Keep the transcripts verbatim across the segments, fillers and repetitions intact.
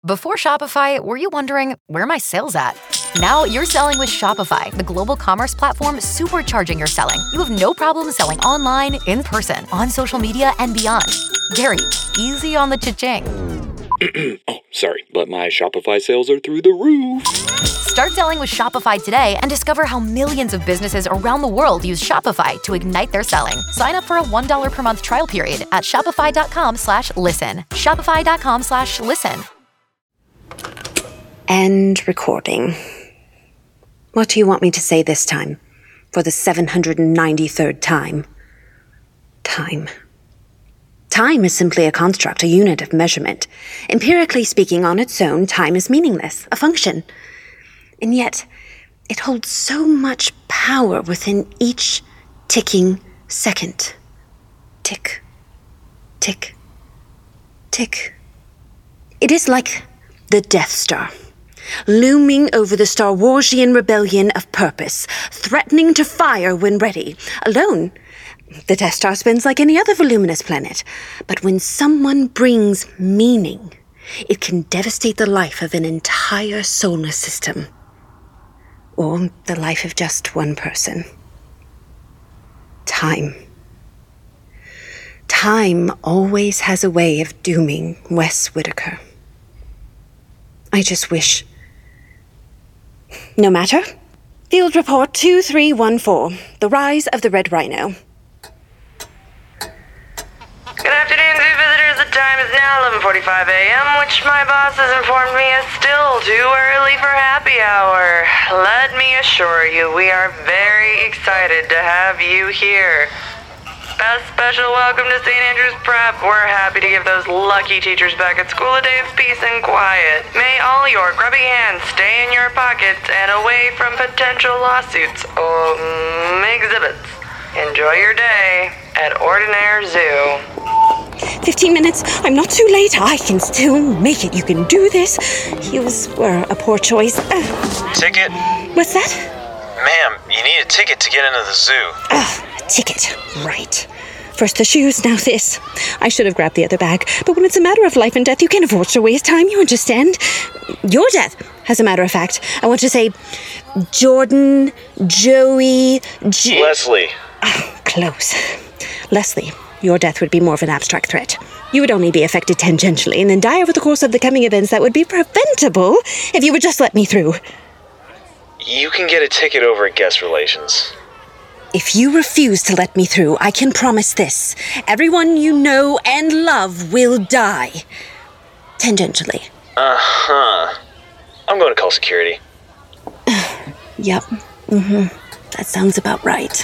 Before Shopify, were you wondering, where are my sales at? Now you're selling with Shopify, the global commerce platform supercharging your selling. You have no problem selling online, in person, on social media, and beyond. Gary, easy on the cha-ching. Oh, sorry, but my Shopify sales are through the roof. Start selling with Shopify today and discover how millions of businesses around the world use Shopify to ignite their selling. Sign up for a one dollar per month trial period at shopify.com slash listen. Shopify.com slash listen. End recording. What do you want me to say this time? For the seven hundred ninety-third time? Time. Time is simply a construct, a unit of measurement. Empirically speaking, on its own, time is meaningless, a function. And yet, it holds so much power within each ticking second. Tick, tick, tick. It is like the Death Star, looming over the Star Warsian rebellion of purpose, threatening to fire when ready. Alone, the Death Star spins like any other voluminous planet. But when someone brings meaning, it can devastate the life of an entire solar system. Or the life of just one person. Time. Time always has a way of dooming Wes Whitaker. I just wish... No matter. Field Report two three one four. The Rise of the Red Rhino. Good afternoon, zoo visitors. The time is now eleven forty-five a.m., which my boss has informed me is still too early for happy hour. Let me assure you, we are very excited to have you here. A special welcome to Saint Andrew's Prep. We're happy to give those lucky teachers back at school a day of peace and quiet. May all your grubby hands stay in your pockets and away from potential lawsuits or um, exhibits. Enjoy your day at Ordinaire Zoo. Fifteen minutes. I'm not too late. I can still make it. You can do this. Heels were a poor choice. Uh, Ticket? What's that? Ma'am, you need a ticket to get into the zoo. Ugh, a ticket. Right. First the shoes, now this. I should have grabbed the other bag. But when it's a matter of life and death, you can't afford to waste time, you understand? Your death, as a matter of fact. I want to say Jordan, Joey, J- Leslie. Oh, close. Leslie, your death would be more of an abstract threat. You would only be affected tangentially and then die over the course of the coming events that would be preventable if you would just let me through. You can get a ticket over at Guest Relations. If you refuse to let me through, I can promise this. Everyone you know and love will die. Tangentially. Uh-huh. I'm going to call security. Yep. Mm-hmm. That sounds about right.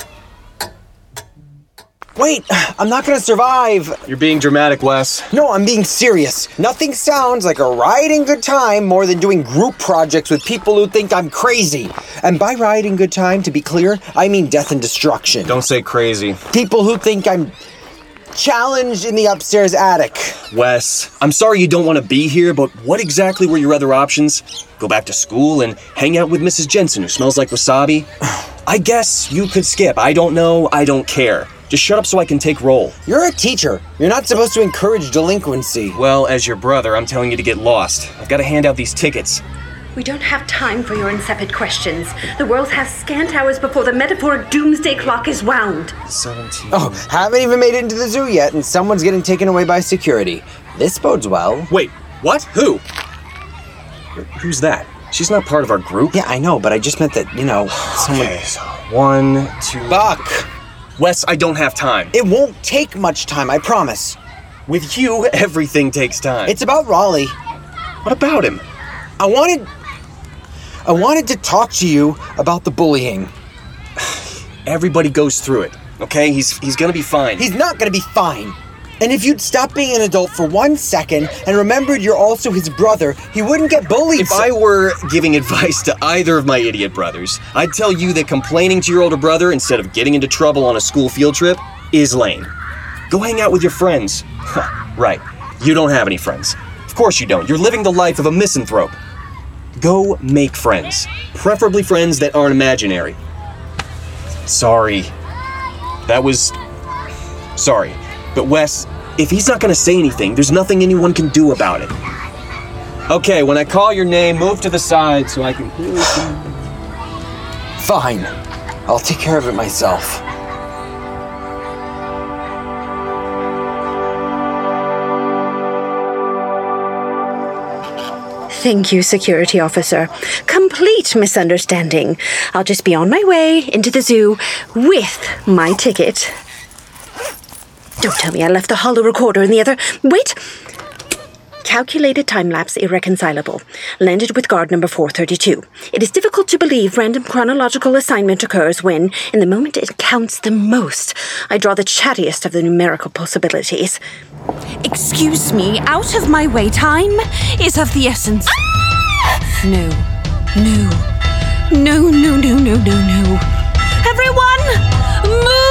Wait, I'm not gonna survive. You're being dramatic, Wes. No, I'm being serious. Nothing sounds like a riding good time more than doing group projects with people who think I'm crazy. And by riding good time, to be clear, I mean death and destruction. Don't say crazy. People who think I'm challenged in the upstairs attic. Wes, I'm sorry you don't want to be here, but what exactly were your other options? Go back to school and hang out with Missus Jensen, who smells like wasabi? I guess you could skip. I don't know. I don't care. Just shut up so I can take roll. You're a teacher. You're not supposed to encourage delinquency. Well, as your brother, I'm telling you to get lost. I've got to hand out these tickets. We don't have time for your insipid questions. The world has scant hours before the metaphoric doomsday clock is wound. seventeen. Oh, haven't even made it into the zoo yet, and someone's getting taken away by security. This bodes well. Wait, what? Who? Who's that? She's not part of our group. Yeah, I know, but I just meant that, you know, someone... Okay, so one, two... Buck! Wes, I don't have time. It won't take much time, I promise. With you, everything takes time. It's about Raleigh. What about him? I wanted... I wanted to talk to you about the bullying. Everybody goes through it, okay? He's he's gonna be fine. He's not gonna be fine. And if you'd stop being an adult for one second and remembered you're also his brother, he wouldn't get bullied. If I were giving advice to either of my idiot brothers, I'd tell you that complaining to your older brother instead of getting into trouble on a school field trip is lame. Go hang out with your friends. Right, you don't have any friends. Of course you don't. You're living the life of a misanthrope. Go make friends. Preferably friends that aren't imaginary. Sorry. That was... Sorry. But Wes, if he's not gonna say anything, there's nothing anyone can do about it. Okay, when I call your name, move to the side so I can hear you. Fine. I'll take care of it myself. Thank you, security officer. Complete misunderstanding. I'll just be on my way into the zoo with my ticket. Don't tell me I left the holo recorder in the other... Wait! Calculated time-lapse irreconcilable. Landed with guard number four thirty-two. It is difficult to believe random chronological assignment occurs when, in the moment it counts the most, I draw the chattiest of the numerical possibilities. Excuse me, out of my way. Time is of the essence. Ah! No. No. No, no, no, no, no, no. Everyone, move!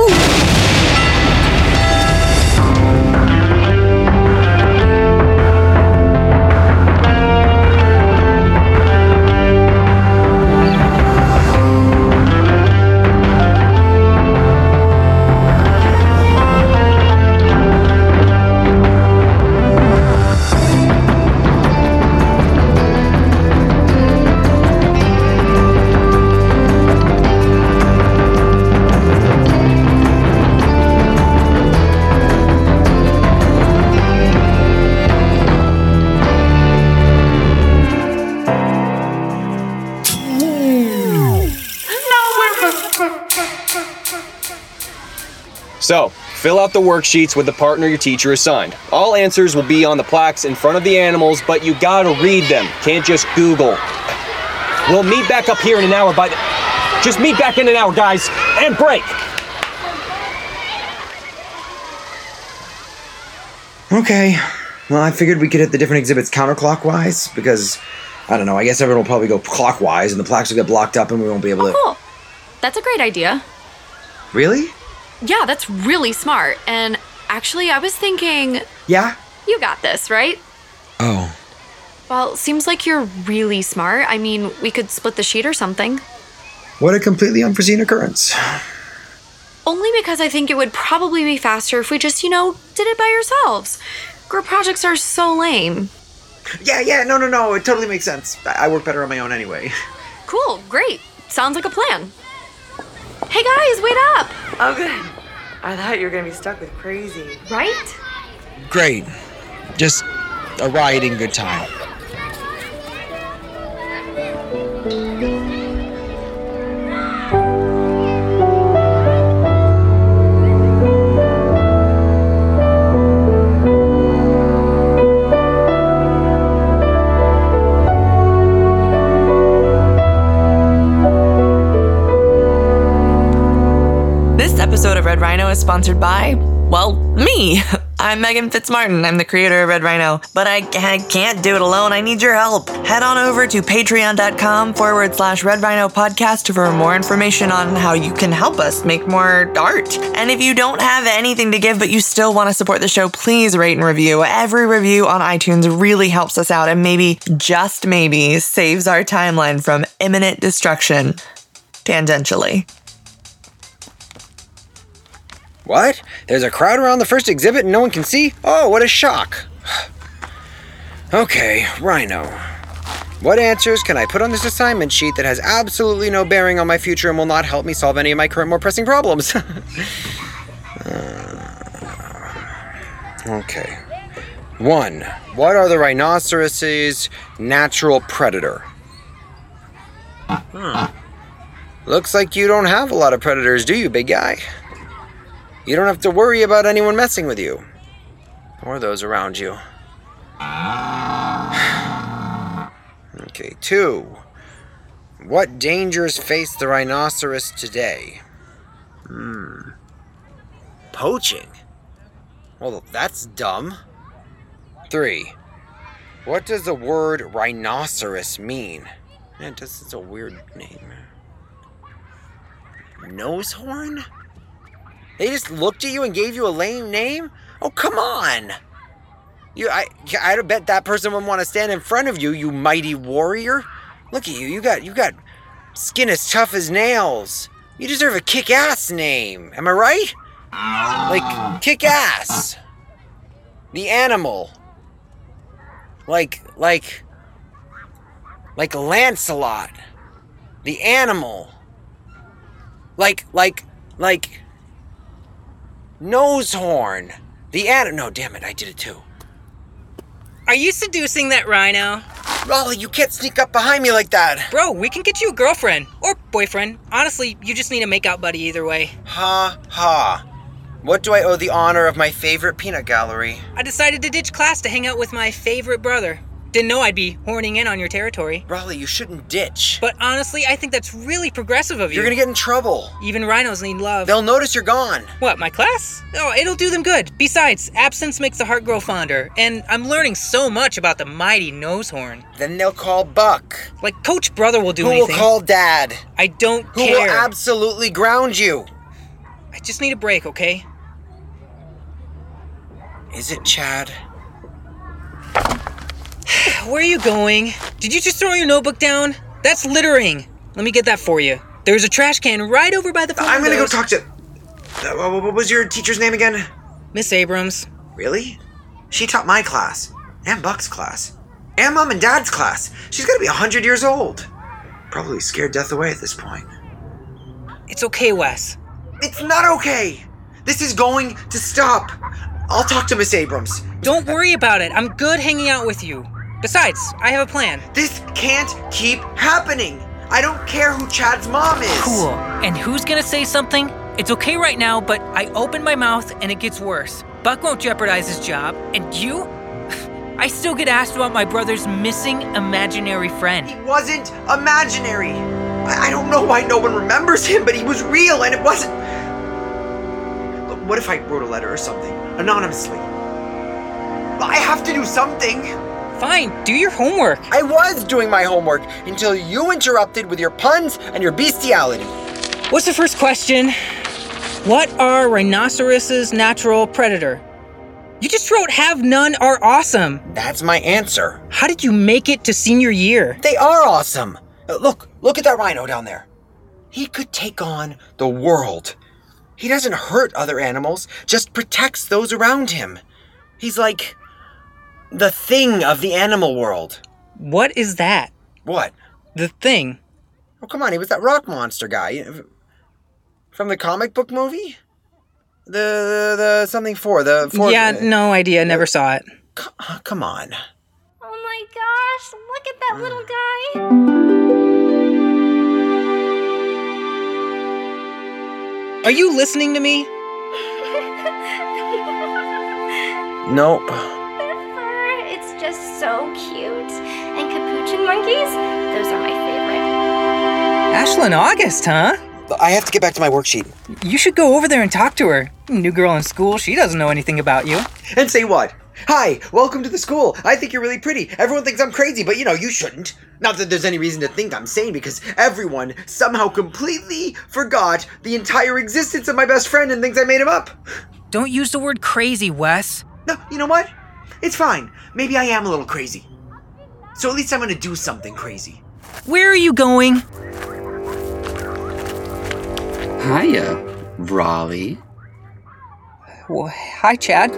So, fill out the worksheets with the partner your teacher assigned. All answers will be on the plaques in front of the animals, but you gotta read them. Can't just Google. We'll meet back up here in an hour by the... Just meet back in an hour, guys, and break! Okay. Well, I figured we could hit the different exhibits counterclockwise, because, I don't know, I guess everyone will probably go clockwise, and the plaques will get blocked up, and we won't be able oh, to... cool. That's a great idea. Really? Yeah, that's really smart. And actually, I was thinking... Yeah? You got this, right? Oh. Well, seems like you're really smart. I mean, we could split the sheet or something. What a completely unforeseen occurrence. Only because I think it would probably be faster if we just, you know, did it by ourselves. Group projects are so lame. Yeah, yeah, no, no, no, it totally makes sense. I work better on my own anyway. Cool, great. Sounds like a plan. Hey guys, wait up! Oh, good. I thought you were gonna be stuck with crazy. Right? Great. Just a rioting good time. Episode of Red Rhino is sponsored by, well, me. I'm Megan Fitzmartin. I'm the creator of Red Rhino, but I, I can't do it alone. I need your help. Head on over to patreon.com forward slash Red Rhino podcast for more information on how you can help us make more art. And if you don't have anything to give, but you still want to support the show, please rate and review. Every review on iTunes really helps us out and maybe, just maybe, saves our timeline from imminent destruction. Tangentially. What? There's a crowd around the first exhibit and no one can see? Oh, what a shock. Okay, Rhino. What answers can I put on this assignment sheet that has absolutely no bearing on my future and will not help me solve any of my current more pressing problems? uh, okay. One, what are the rhinoceroses' natural predator? Hmm. Looks like you don't have a lot of predators, do you, big guy? You don't have to worry about anyone messing with you. Or those around you. Okay, two. What dangers face the rhinoceros today? Hmm. Poaching? Well, that's dumb. Three. What does the word rhinoceros mean? Man, this is a weird name. Nosehorn? They just looked at you and gave you a lame name? Oh, come on! You, I, I'd bet that person would want to stand in front of you, you mighty warrior. Look at you, you got, you got skin as tough as nails. You deserve a kick-ass name, am I right? Like, kick-ass. The animal. Like, like... Like Lancelot. The animal. Like, like, like... Nosehorn. The an- No, damn it, I did it too. Are you seducing that rhino? Raleigh, you can't sneak up behind me like that. Bro, we can get you a girlfriend. Or boyfriend. Honestly, you just need a makeout buddy either way. Ha ha. What do I owe the honor of my favorite peanut gallery? I decided to ditch class to hang out with my favorite brother. Didn't know I'd be horning in on your territory. Raleigh, you shouldn't ditch. But honestly, I think that's really progressive of you. You're gonna get in trouble. Even rhinos need love. They'll notice you're gone. What, my class? Oh, it'll do them good. Besides, absence makes the heart grow fonder, and I'm learning so much about the mighty Nosehorn. Then they'll call Buck. Like Coach Brother will do Who anything. will call Dad? I don't Who care. will absolutely ground you? I just need a break, okay? Is it Chad? Where are you going? Did you just throw your notebook down? That's littering. Let me get that for you. There's a trash can right over by the phone. I'm gonna go talk to... Uh, what was your teacher's name again? Miss Abrams. Really? She taught my class. And Buck's class. And Mom and Dad's class. She's gotta be a hundred years old. Probably scared death away at this point. It's okay, Wes. It's not okay! This is going to stop. I'll talk to Miss Abrams. Don't worry about it. I'm good hanging out with you. Besides, I have a plan. This can't keep happening. I don't care who Chad's mom is. Cool. And who's gonna say something? It's okay right now, but I open my mouth and it gets worse. Buck won't jeopardize his job. And you? I still get asked about my brother's missing imaginary friend. He wasn't imaginary. I, I don't know why no one remembers him, but he was real and it wasn't... Look, what if I wrote a letter or something? Anonymously. I have to do something. Fine, do your homework. I was doing my homework until you interrupted with your puns and your bestiality. What's the first question? What are rhinoceroses' natural predator? You just wrote have none are awesome. That's my answer. How did you make it to senior year? They are awesome. Uh, look, look at that rhino down there. He could take on the world. He doesn't hurt other animals, just protects those around him. He's like the thing of the animal world. What is that? What? The thing. Oh, come on, he was that rock monster guy. From the comic book movie? The, the, the something four, the four... Yeah, no idea, never saw it. C- come on. Oh my gosh, look at that little guy. Are you listening to me? Nope. Their fur, it's just so cute. And capuchin monkeys, those are my favorite. Ashlyn August, huh? I have to get back to my worksheet. You should go over there and talk to her. New girl in school, she doesn't know anything about you. And say what? Hi, welcome to the school. I think you're really pretty. Everyone thinks I'm crazy, but you know, you shouldn't. Not that there's any reason to think I'm sane, because everyone somehow completely forgot the entire existence of my best friend and thinks I made him up. Don't use the word crazy, Wes. No, you know what? It's fine. Maybe I am a little crazy. So at least I'm gonna do something crazy. Where are you going? Hiya, Raleigh. Well, hi, Chad.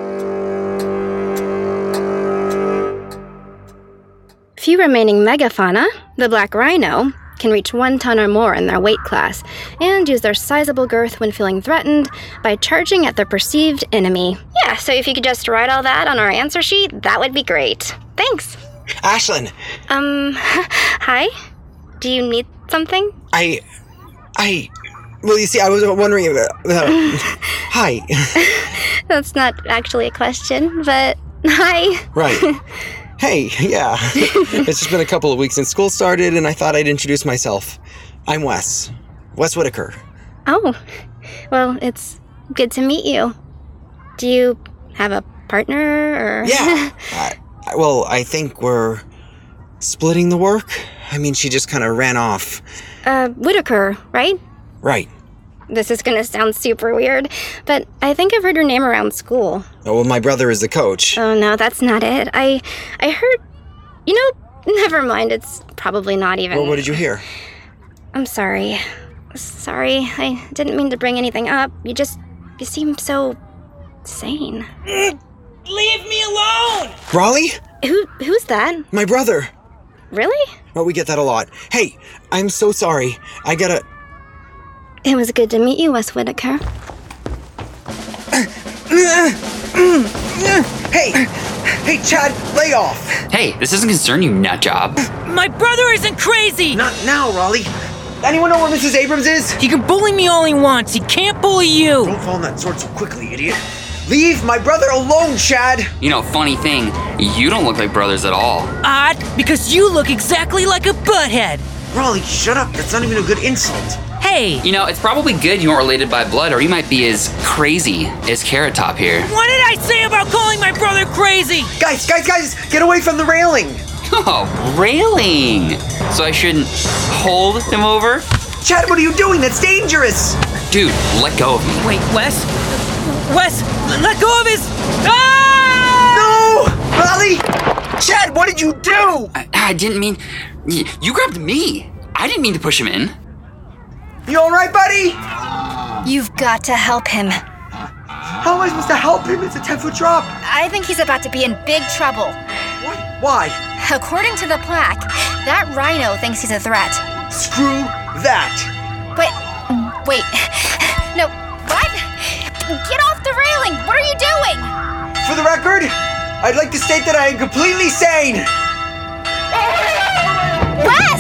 Few remaining megafauna, the black rhino, can reach one ton or more in their weight class and use their sizable girth when feeling threatened by charging at their perceived enemy. Yeah, so if you could just write all that on our answer sheet, that would be great. Thanks. Ashlyn. Um, hi? Do you need something? I... I... Well, you see, I was wondering about... Uh, hi. That's not actually a question, but hi. Right. Hey, yeah. It's just been a couple of weeks since school started, and I thought I'd introduce myself. I'm Wes. Wes Whitaker. Oh, well, it's good to meet you. Do you have a partner, or...? Yeah. I, well, I think we're splitting the work. I mean, she just kind of ran off. Uh, Whitaker, right? Right. This is gonna sound super weird, but I think I've heard your name around school. Oh, well, my brother is the coach. Oh, no, that's not it. I I heard... You know, never mind. It's probably not even... Well, what did you hear? I'm sorry. Sorry. I didn't mean to bring anything up. You just... You seem so... sane. Leave me alone! Raleigh? Who, who's that? My brother. Really? Oh, we get that a lot. Hey, I'm so sorry. I gotta... It was good to meet you, Wes Whitaker. Hey! Hey, Chad, lay off! Hey, this doesn't concern you, nut job. My brother isn't crazy! Not now, Raleigh. Anyone know where Missus Abrams is? He can bully me all he wants. He can't bully you. Don't fall on that sword so quickly, idiot. Leave my brother alone, Chad! You know, funny thing, you don't look like brothers at all. Odd, because you look exactly like a butthead. Raleigh, shut up. That's not even a good insult. Hey! You know, it's probably good you weren't related by blood, or you might be as crazy as Carrot Top here. What did I say about calling my brother crazy? Guys, guys, guys, get away from the railing! Oh, railing! So I shouldn't hold him over? Chad, what are you doing? That's dangerous! Dude, let go of me. Wait, Wes? Wes, let go of his... Ah! No! Raleigh! Chad, what did you do? I, I didn't mean... You, you grabbed me. I didn't mean to push him in. You alright, buddy? You've got to help him. How am I supposed to help him? It's a ten-foot drop. I think he's about to be in big trouble. What? Why? According to the plaque, that rhino thinks he's a threat. Screw that. Wait, wait. No, what? Get off the railing! What are you doing? For the record, I'd like to state that I am completely sane. Wes!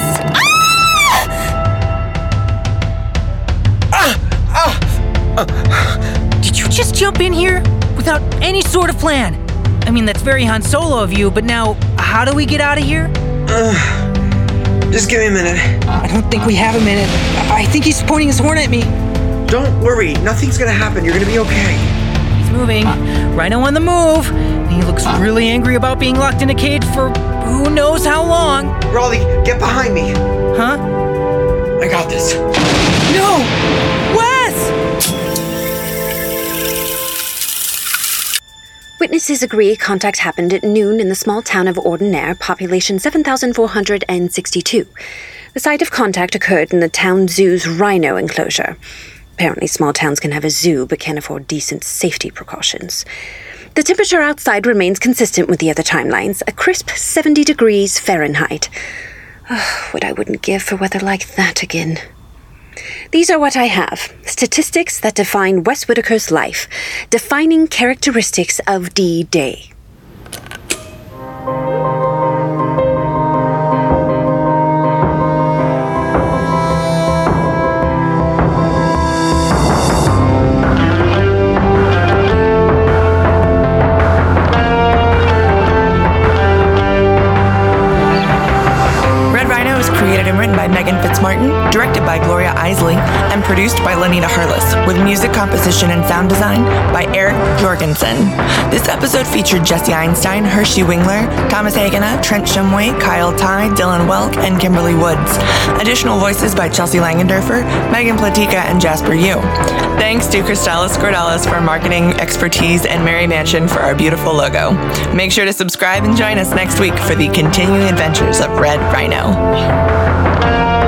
Ah! Ah! Uh, Did you just jump in here without any sort of plan? I mean, that's very Han Solo of you, but now, how do we get out of here? Uh, just give me a minute. I don't think we have a minute. I think he's pointing his horn at me. Don't worry, nothing's gonna happen. You're gonna be okay. He's moving. Rhino on the move. He looks really angry about being locked in a cage for who knows how long. Raleigh, get behind me. Huh? I got this. No! Wes! Witnesses agree contact happened at noon in the small town of Ordinaire, population seven thousand four hundred sixty-two. The site of contact occurred in the town zoo's rhino enclosure. Apparently small towns can have a zoo but can't afford decent safety precautions. The temperature outside remains consistent with the other timelines, a crisp seventy degrees Fahrenheit. Oh, what I wouldn't give for weather like that again. These are what I have. Statistics that define Wes Whitaker's life. Defining characteristics of D-Day. By Megan Fitzmartin, directed by Gloria Isley, and produced by Lenita Harless, with music composition and sound design by Eric Jorgensen. This episode featured Jesse Einstein, Hershey Wingler, Thomas Hagena, Trent Shumway, Kyle Ty, Dylan Welk, and Kimberly Woods. Additional voices by Chelsea Langendorfer, Megan Platica, and Jasper Yu. Thanks to Cristela Scordelis for marketing expertise and Mary Mansion for our beautiful logo. Make sure to subscribe and join us next week for the continuing adventures of Red Rhino.